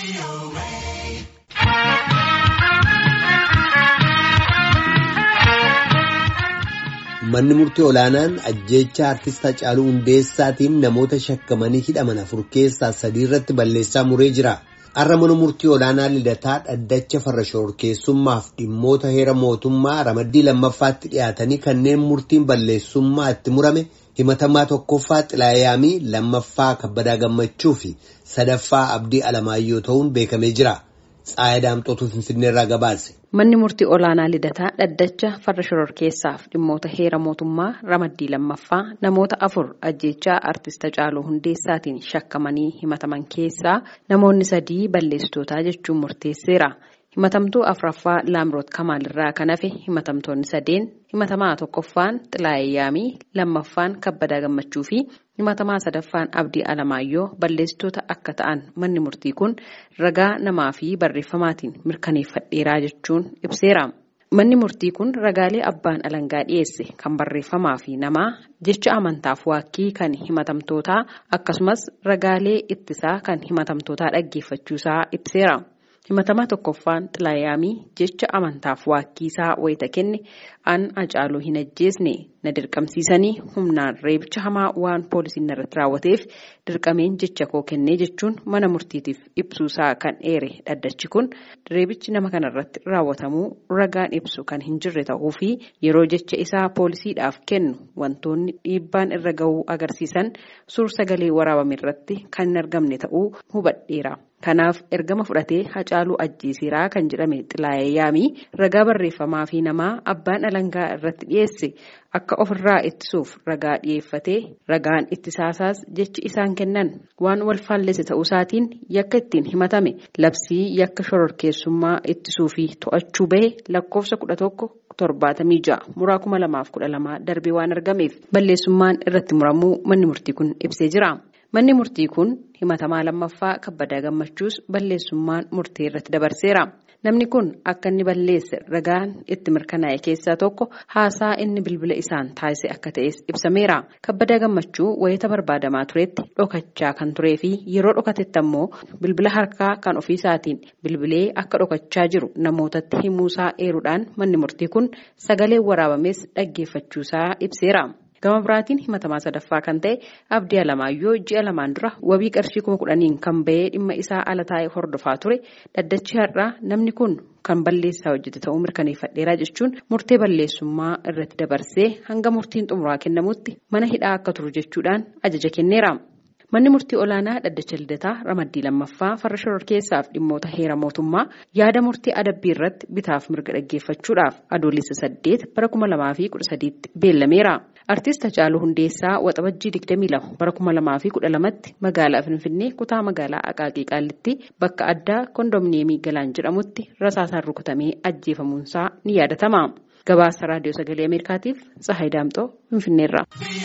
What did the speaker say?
Manni murtii olaanaan ajjeechaa artist Hacaaluu Hundeessaatiin namoota shakkamanii hidhaman 4 keessaa 3 irratti balleessaa muree jira. Har'a mana murtii olaanaa Lidataa dhaddacha farra shororkeessummaaf dhimmoota heera mootummaa ramaddii lammaffaatti dhiyaatanii kanneen murtiin balleessummaa itti murame himatamaa tokkoffaa Xilaayaamii, lammaffaa Kabbadaa Gammachuu fi sadaffaa Abdii Alamaayyoo ta'uun beekamee jira. Tsaayaa Daamxootu Finfinneerraa gabaase. Manni murtii olaanaa Lidataa dhaddacha farra shororkeessaaf dhimmoota heera mootummaa ramaddii lammaffaa namoota 4 ajjeechaa artist Hacaaluu Hundeessaatiin shakkamanii himataman keessaa namoonni 3 balleessitootaa jechuun murteesseera. Himatamtuu afraffaa Laamroot Kamaalirraa kan hafe himatamtoonni 3 himatamaa tokkoffaan Xilaayaamii, lammaffaan Kabbadaa Gammachuu fi himatamaa sadaffaan Abdii Alamaayyoo balleessitoota akka ta'an manni murtii kun ragaa namaa fi barreeffamaatiin mirkaneeffadheeraa jechuun ibseera. Manni murtii kun ragaalee abbaan alangaa dhiyeesse kan barreeffamaa fi namaa jecha amantaaf waakkii kan himatamtootaa akkasumas ragaalee ittisaa kan himatamtootaa dhaggeeffachuusaa ibseera. Himatamaa tokkoffaan Xilaayaamii jecha amantaaf waakkiisaa wayita kenne an Hacaaluu hin ajjeesne na dirqamsiisanii humnaan reebicha hamaa waan poolisiin irratti raawwateef dirqameen jecha koo kennee jechuun mana murtiitiif ibsuusaa kan eere dhaddachi kun reebichi nama kanarratti raawwatamuu ragaan ibsu kan hin jirre ta'uu fi yeroo jecha isaa poolisiidhaaf kennu wantoonni dhiibbaan irra ga'uu agarsiisan suur-sagalee waraabame irratti kan hin argamne ta'uu hubadheera. Kanaaf ergama fudhatee Hacaaluu ajjeesiraa kan jedhame Xilaayaamii ragaa barreeffamaa fi namaa abbaan alangaa irratti dhiyeesse akka ofirraa ittisuuf ragaa dhiyeeffatee ragaan ittisaasaas jechi isaan kennan waan wal faallese ta'uusaatiin yakka ittiin himatame labsii yakka shororkeessummaa ittisuu fi to'achuu bahe lakkoofsa 1176 muraa 2012 darbee waan argameef balleessummaan irratti muramuu manni murtii kun ibsee jira. Manni murtii kun himatamaa lammaffaa Kabbadaa Gammachuus balleessummaan murtee irratti dabarseera. Namni kun akka inni balleesse ragaan itti mirkanaa'e keessaa tokko haasaa inni bilbila isaan taasise akka ta'es ibsameera. Kabbadaa Gammachuu wayita barbaadamaa turetti dhokachaa kan turee fi yeroo dhokatetti ammoo bilbila harkaa kan ofiisaatiin bilbilee akka dhokachaa jiru namootatti himuusaa eeruudhaan manni murtii kun sagalee waraabames dhaggeeffachuusaa ibseera. Gama biraatiin himatamaa sadaffaa kan ta'e Abdii Alamaayyoo ji'a lamaan dura wabii qarshii 10,000 kan bahee dhimma isaa ala taa'ee hordofaa ture dhaddachi har'aa namni kun kan balleessaa hojjete ta'uu mirkaneeffadheeraa jechuun murtee balleessummaa irratti dabarsee hanga murtiin xumuraa kennamutti mana hidhaa akka turu jechuudhaan ajaja kenneera. Manni murtii olaanaa dhaddacha Lidataa ramaddii lammaffaa farra shororkeessaaf dhimmoota heera mootummaa yaada murtii adabbii irratti bitaaf mirga dhaggeeffachuudhaaf adoolessa 8 bara 2013tti beellameera. Artist Hacaaluu Hundeessaa waxabajjii 22 bara 2012tti magaalaa Finfinnee kutaa magaalaa Aqaaqii Qaallitti bakka addaa kondominiyeemii Galaan jedhamutti rasaasaan rukutamee ajjeefamuunsaa ni yaadatama. Gabaasa Raadiyoo Sagalee Ameerikaatiif Tsaayaa Daamxoo Finfinneerraa.